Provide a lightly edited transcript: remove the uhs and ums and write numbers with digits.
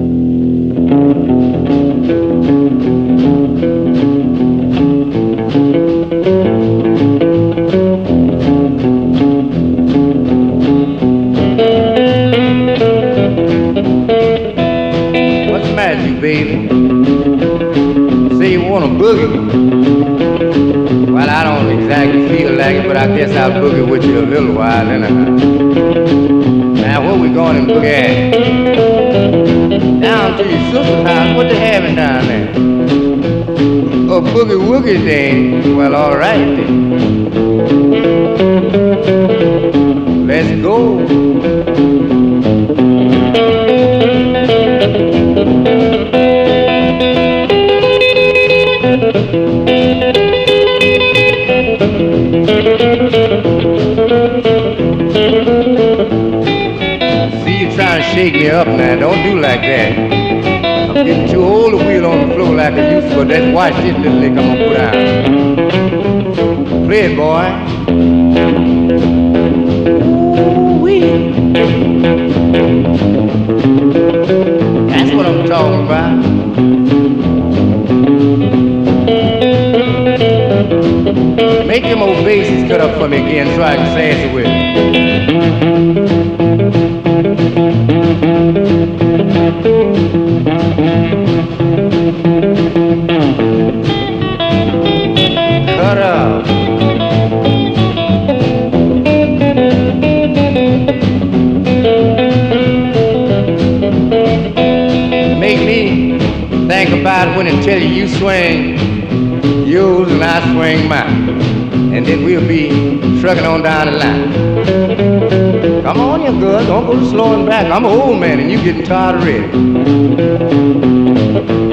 What's the matter, you baby? Say you want a boogie? Well, I don't exactly feel like it, but I guess I'll boogie with you a little while anyhow. Now, where we going and boogie at? Down to your sister's house. What they having down there? A boogie woogie thing. Well, all right then. Let's go. See you trying to shake me up now. Don't do like that. I'm getting too old to wheel on the floor like I used to, but that's watch this little lick I'm gonna put out. Play it, boy. Ooh-wee. That's what I'm talking about. Make them old bases cut up for me again so I can sass it with it. Cut up. Make me think about it when I tell you swing yours and I swing mine. And then we'll be trucking on down the line. Come on, you girl, don't go slowing back. I'm an old man and you getting tired already.